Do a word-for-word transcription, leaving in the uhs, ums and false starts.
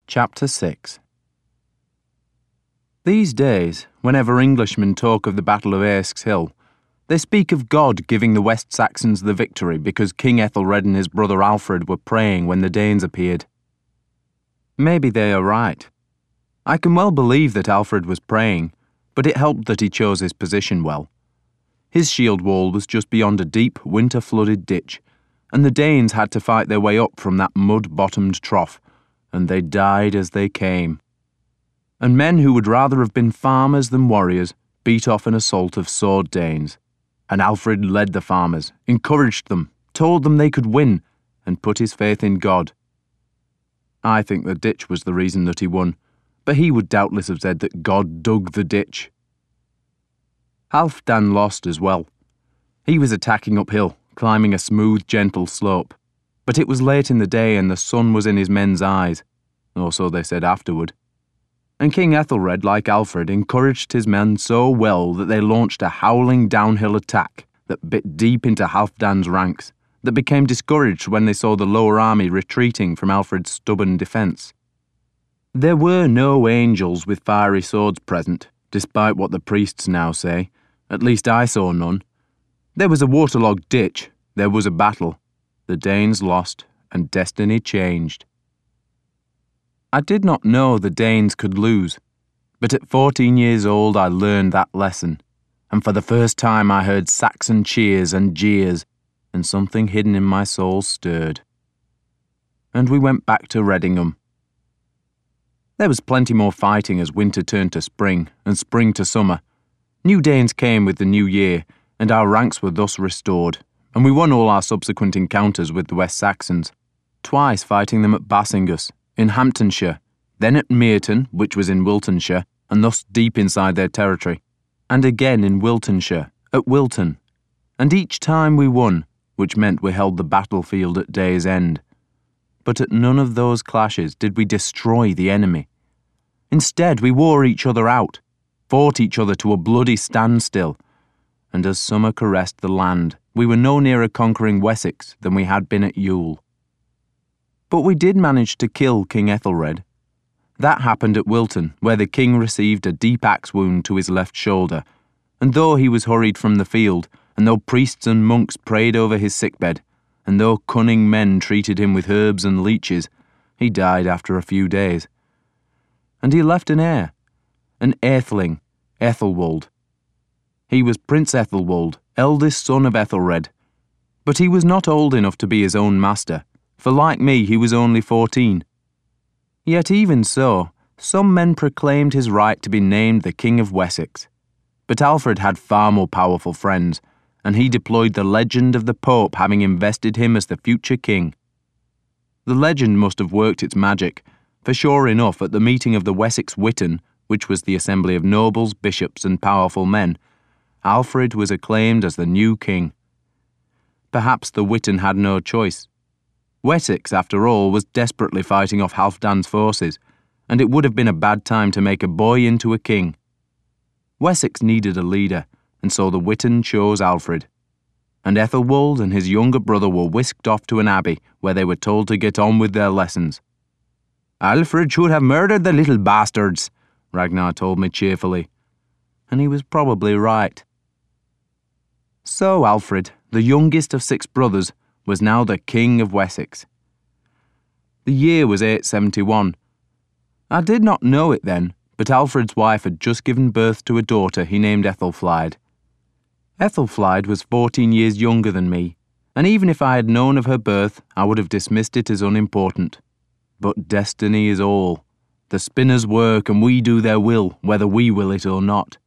Chapter six. These days, whenever Englishmen talk of the Battle of Earsk's-Hill, they speak of God giving the West Saxons the victory because King Ethelred and his brother Alfred were praying when the Danes appeared. Maybe they are right. I can well believe that Alfred was praying, but it helped that he chose his position well. His shield wall was just beyond a deep, winter-flooded ditch, and the Danes had to fight their way up from that mud-bottomed trough, and they died as they came. And men who would rather have been farmers than warriors beat off an assault of sword Danes. And Alfred led the farmers, encouraged them, told them they could win, and put his faith in God. I think the ditch was the reason that he won, but he would doubtless have said that God dug the ditch. Halfdan lost as well. He was attacking uphill, climbing a smooth, gentle slope. But it was late in the day and the sun was in his men's eyes, or so they said afterward. And King Ethelred, like Alfred, encouraged his men so well that they launched a howling downhill attack that bit deep into Halfdan's ranks, that became discouraged when they saw the lower army retreating from Alfred's stubborn defence. There were no angels with fiery swords present, despite what the priests now say. At least I saw none. There was a waterlogged ditch, there was a battle. The Danes lost, and destiny changed. I did not know the Danes could lose, but at fourteen years old I learned that lesson, and for the first time I heard Saxon cheers and jeers, and something hidden in my soul stirred. And we went back to Redingham. There was plenty more fighting as winter turned to spring, and spring to summer. New Danes came with the new year, and our ranks were thus restored, and we won all our subsequent encounters with the West Saxons, twice fighting them at Bassingus, in Hamptonshire, then at Merton, which was in Wiltonshire, and thus deep inside their territory, and again in Wiltonshire, at Wilton. And each time we won, which meant we held the battlefield at day's end. But at none of those clashes did we destroy the enemy. Instead, we wore each other out, fought each other to a bloody standstill, and as summer caressed the land, we were no nearer conquering Wessex than we had been at Yule. But we did manage to kill King Ethelred. That happened at Wilton, where the king received a deep axe wound to his left shoulder, and though he was hurried from the field, and though priests and monks prayed over his sickbed, and though cunning men treated him with herbs and leeches, he died after a few days. And he left an heir, an Atheling, Ethelwald. He was Prince Ethelwald, eldest son of Ethelred, but he was not old enough to be his own master, for like me he was only fourteen. Yet even so, some men proclaimed his right to be named the King of Wessex. But Alfred had far more powerful friends, and he deployed the legend of the Pope having invested him as the future king. The legend must have worked its magic, for sure enough at the meeting of the Wessex Witan, which was the assembly of nobles, bishops and powerful men, Alfred was acclaimed as the new king. Perhaps the Witan had no choice. Wessex, after all, was desperately fighting off Halfdan's forces, and it would have been a bad time to make a boy into a king. Wessex needed a leader, and so the Witan chose Alfred. And Ethelwald and his younger brother were whisked off to an abbey, where they were told to get on with their lessons. "Alfred should have murdered the little bastards," Ragnar told me cheerfully. And he was probably right. So Alfred, the youngest of six brothers, was now the King of Wessex. The year was eight seventy-one. I did not know it then, but Alfred's wife had just given birth to a daughter he named Ethelflaed. Ethelflaed was fourteen years younger than me, and even if I had known of her birth, I would have dismissed it as unimportant. But destiny is all. The spinners work and we do their will, whether we will it or not.